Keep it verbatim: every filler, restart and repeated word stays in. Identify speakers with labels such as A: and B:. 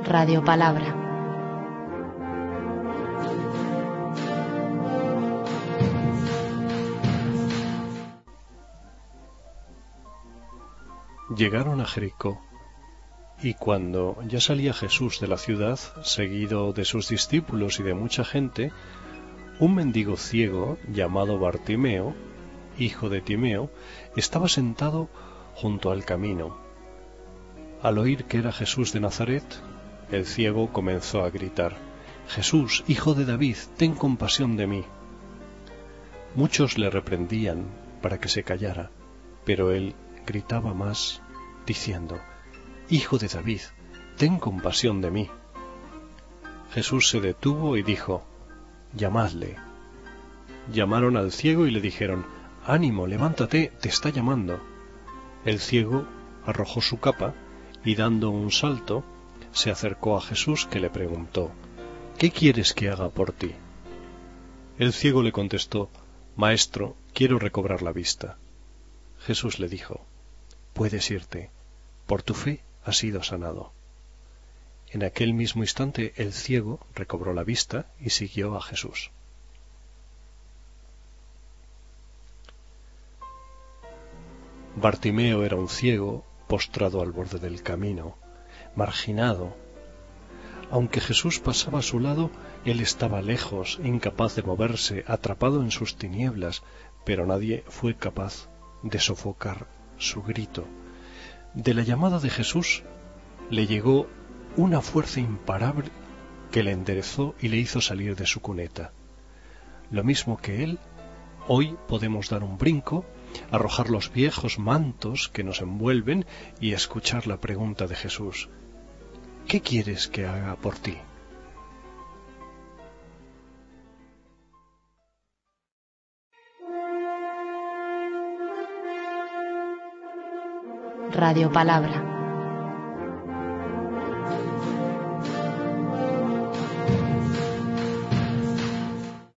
A: Radio Palabra.
B: Llegaron a Jericó, y cuando ya salía Jesús de la ciudad, seguido de sus discípulos y de mucha gente, un mendigo ciego llamado Bartimeo, hijo de Timeo, estaba sentado junto al camino. Al oír que era Jesús de Nazaret, el ciego comenzó a gritar: «Jesús, hijo de David, ten compasión de mí». Muchos le reprendían para que se callara, pero él gritaba más, diciendo: «Hijo de David, ten compasión de mí». Jesús se detuvo y dijo: «Llamadle». Llamaron al ciego y le dijeron: «Ánimo, levántate, te está llamando». El ciego arrojó su capa y, dando un salto, se acercó a Jesús, que le preguntó: «¿Qué quieres que haga por ti?». El ciego le contestó: «Maestro, quiero recobrar la vista». Jesús le dijo: «Puedes irte, por tu fe has sido sanado». En aquel mismo instante el ciego recobró la vista y siguió a Jesús. Bartimeo era un ciego postrado al borde del camino, marginado. Aunque Jesús pasaba a su lado, él estaba lejos, incapaz de moverse, atrapado en sus tinieblas, pero nadie fue capaz de sofocar su grito. De la llamada de Jesús le llegó una fuerza imparable que le enderezó y le hizo salir de su cuneta. Lo mismo que él, hoy podemos dar un brinco, arrojar los viejos mantos que nos envuelven y escuchar la pregunta de Jesús: ¿qué quieres que haga por ti?
A: Radio Palabra.